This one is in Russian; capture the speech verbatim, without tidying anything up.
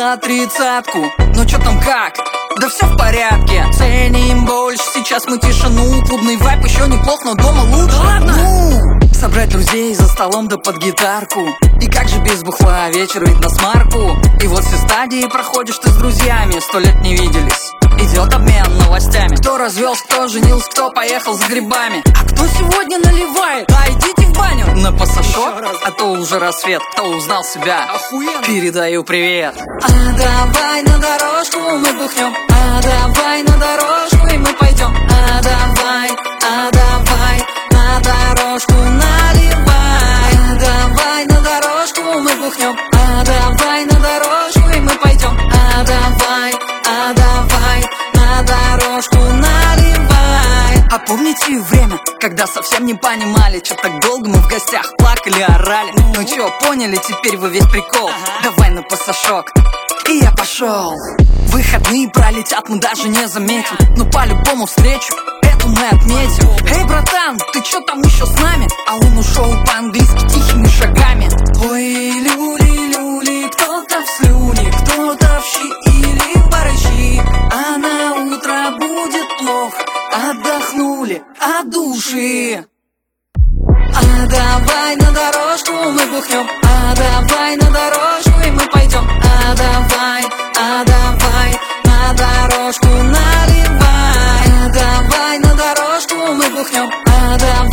за тридцатку. Ну чё там как? Да все в порядке. Ценим больше, сейчас мы тишину. Клубный вайп еще неплох, но дома лучше. Да ладно? Ну, собрать друзей за столом да под гитарку. И как же без бухла, вечер ведь на смарку. И вот все стадии проходишь ты с друзьями. Сто лет не виделись, идет обмен новостями. Кто развелся, кто женился, кто поехал с грибами. А кто сегодня наливает? А идите в баню на пасашок, а то уже рассвет. Кто узнал себя, охуенно, передаю привет. А давай на дорожку мы бухнем. А давай на дорожку и мы пойдем. А давай, а давай на дорожку наливай. А давай на дорожку мы бухнем. А давай на дорожку и мы пойдем. А давай, а давай на дорожку наливай. А помните время, когда совсем не понимали, чё так долго мы в гостях плакали, орали? Ну чё, поняли теперь вы весь прикол? Давай на пасашок. И я пошел. Выходные пролетят, мы даже не заметим. Но по-любому встречу эту мы отметим. Эй, братан, ты чё там еще с нами? А он ушел по-английски тихими шагами. Ой, люли-люли, кто-то в слюне, кто-то в щи или в борщи. А на утро будет плохо, отдохнули от души. А давай на дорожку мы бухнем. А давай на дорожку и мы пойдем. А давай, а давай на дорожку наливай. А давай на дорожку мы бухнем. А давай